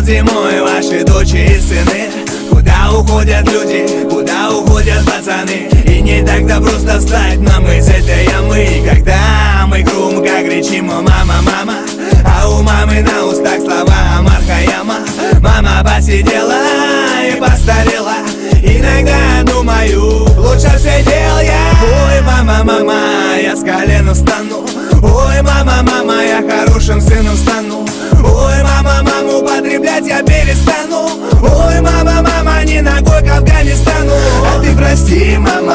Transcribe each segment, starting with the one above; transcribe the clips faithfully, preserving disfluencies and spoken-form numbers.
зимой ваши дочери и сыны? Куда уходят люди, куда уходят пацаны? И не так-то просто встать нам из этой ямы. И когда мы громко кричим: мама, мама, а у мамы на устах слова Мархаяма. Мама посидела и постарела. Иногда думаю, лучше все дел я. Ой, мама, мама, я с колена встану. Ой, мама, мама, я хорошим сыном стану. Ой, мама, маму потреблять я перестану. Ой, мама, мама, не ногой к Афганистану. А ты прости, мама,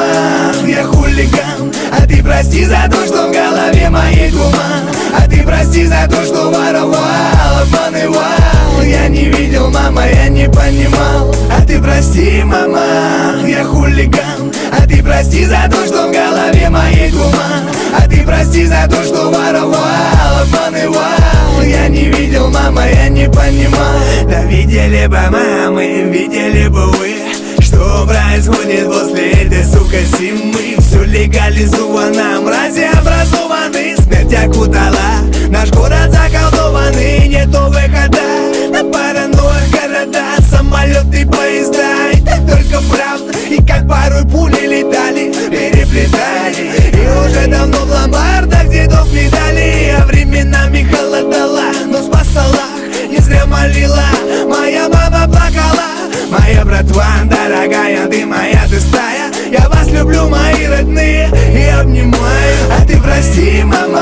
я хулиган. А ты прости за то, что в голове моей туман. А ты прости за то, что воровал, обманывал. Я не видел, мама, я не понимал. А ты прости, мама, я хулиган. А ты прости за то, что в голове моей туман. А ты прости за то, что воровал, обманывал. Я не видел, мама, я не понимал. Да видели бы мамы, видели бы вы, что происходит после этой, сука, зимы. Все легализовано, мрази образованы. Смерть окутала, наш город заколдованный. Нету выхода на паранойя города, самолеты, поезда. И так только правда, и как порой пули летали, переплетали. И уже давно в ломбардах дедов медали. А временами холодала, но спасала. Не зря молила, моя мама плакала. Моя братва, дорогая, ты моя, ты стая. Я вас люблю, мои родные, и обнимаю. А ты прости, мама,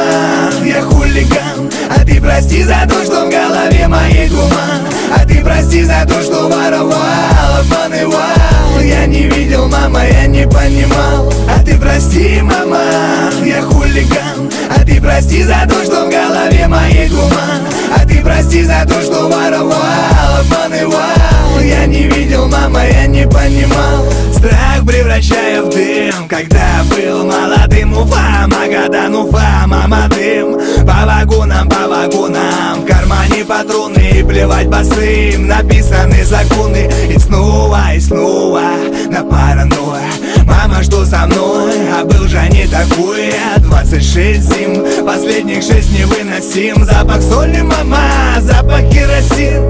я хулиган. А ты прости за то, что в голове моей туман. А ты прости за то, что воровал, обманывал. Я не видел, мама, я не понимал. А ты прости, мама, я хулиган. А ты прости за то, что в голове моей туман. А ты прости за то, что воровал, обманывал. Я не видел, мама, я не понимал. Страх превращая в дым, когда был молодым. Уфа, Магадан, Уфа, мама, дым. По вагонам, по вагонам, в кармане патроны. И плевать босым, написаны законы. И снова, и снова на паранойя. Мама, что со мной? А был же не такой. Двадцать шесть зим, последних шесть невыносим. Запах соли, мама, запах керосин.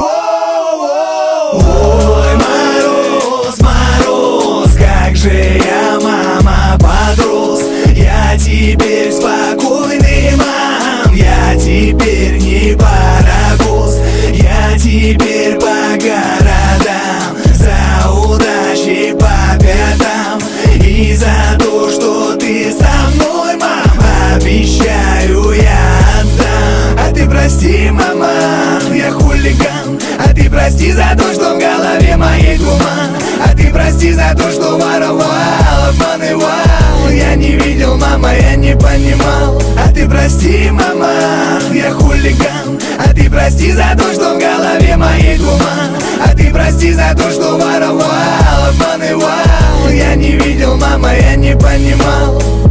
Ой, мороз, мороз, как же я, мама, подрос. Я теперь спокойный, мам. Я теперь не паровоз. Я теперь по городам, за удачей по пятам. И за то, что ты со мной, мам, обещаю, я отдам. А ты прости, мама, я хулиган. А ты прости за то, что в голове моей туман. А ты прости за то, что воровал, обманывал. Я не видел, мама, я не понимал. А ты прости, мама, я хулиган. А ты прости за то, что в голове моей туман. А ты прости за то, что воровал, обманывал. Я не видел, мама, я не понимал.